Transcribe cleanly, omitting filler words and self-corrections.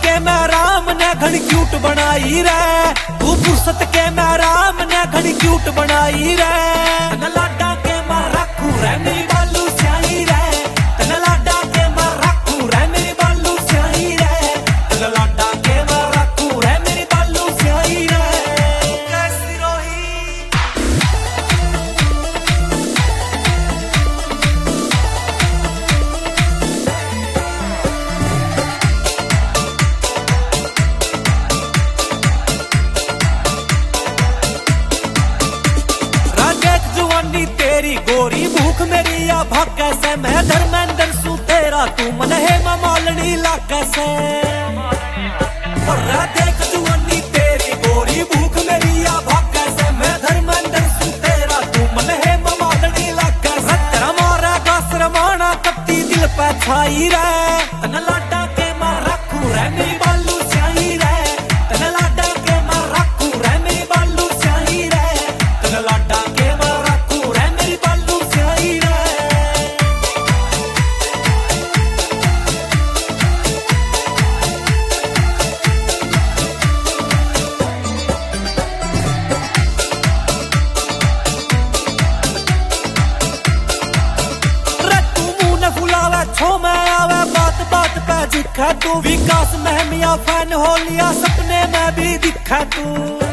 के मैं राम ने घड़ी क्यूट बनाई रे, तू फुर्सत के मैं राम ने घड़ी क्यूट बनाई रे। तन लाडा के मैं रखू रे मेरी बालू स्याही रे, तन लाडा के मैं रखू रे मेरी बालू स्याही रे, तन लाडा के मैं रखू रे मेरी बालू स्याही रे। कैसी रोही तेरी गोरी भूख मेरी या भाग से, मैं धर्मेंद्र सू तेरा तू मन है मालनी लाग से। और देख जुआनी तेरी गोरी भूख मेरी या भाग से, मैं धर्मेंद्र सू तेरा तू मन है मालनी लाग से। तेरा मारा का सरमाना कत्ती दिल पे छाई रे, तन लाडा के मैं रखू रे मेरी बालू स्याही रे, तन लाडा के मैं रखू रे मेरी बालू स्याही रे, तन लाडा के छो मैं आवे बात बात पे दिखा तू, विकास महमिया फैन हो लिया सपने में भी दिखा तू।